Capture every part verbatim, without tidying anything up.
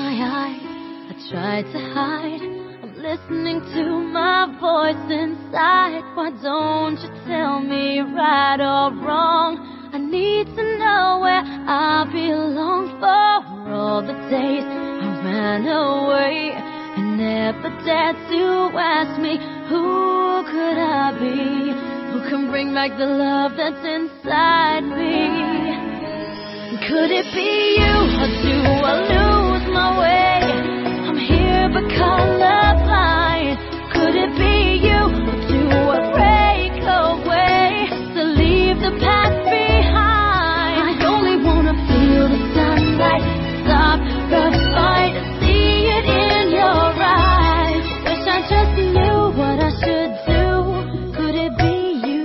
my eyes, I tried to hide. I'm listening to my voice inside. Why don't you tell me right or wrong? I need to know where I belong. For all the days I ran away, I never dared to ask me, who could I be? Who can bring back the love that's inside me? Could it be you, or do I lose my way? I'm here but colorblind. Could it be you, or do I break away to leave the past behind? I only wanna feel the sunlight, stop the fight and see it in your eyes. Wish I just knew what I should do. Could it be you?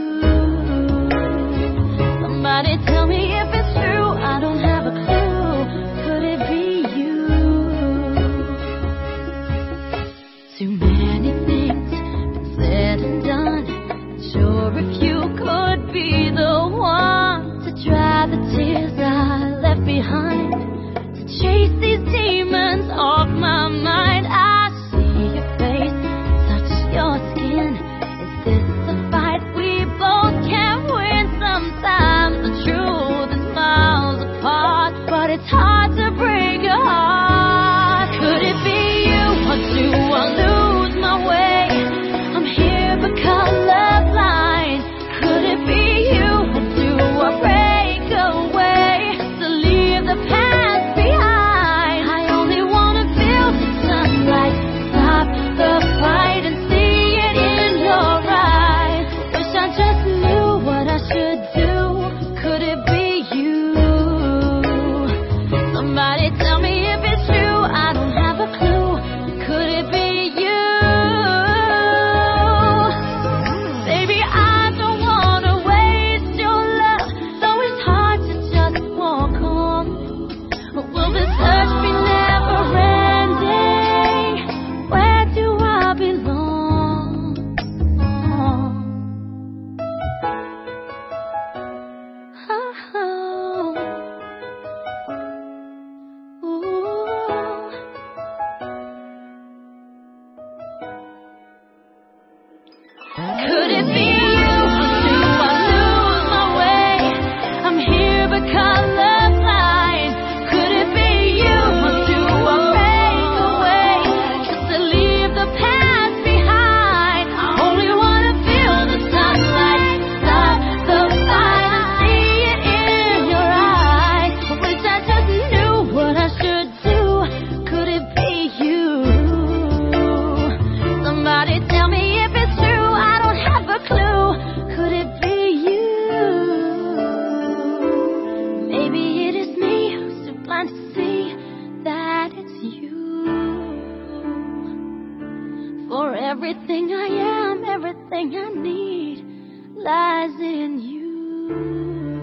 Somebody tell me if it's true. I don't have a clue. Could it be you? Too many things been said and done. Not sure if you could be the one to dry the tears I left behind, to chase these demons off my mind. I see your face, touch your skin. Is this a fight we both can't win? Sometimes the truth is miles apart, but it's hard to break your heart. Could it be you, or do I lose my way? I'm here but colorblind. Could it be you, or do I break away to leave the past behind? I only wanna feel the sunlight, stop the fight and see it in your eyes. Wish I just knew what I should do. Could it be you? Somebody tell me if it's true. I don't have a clue. Could it be you? Baby, I don't wanna waste your love, though it's hard to just walk on. Will this search be never ending? Where do I belong? Oh. Ooh. Could it be you, or do I lose my way? I'm here but colorblind. Could it be you, or do I break away just to leave the past behind? I only wanna feel the sunlight, stop the fight and see it in your eyes. I wish I just knew what I should do. Could it be you? Somebody tell me if it's true. I don't have a clue. Could it be you? Maybe it is me who's too blind to see that it's you. For everything I am, everything I need lies in you.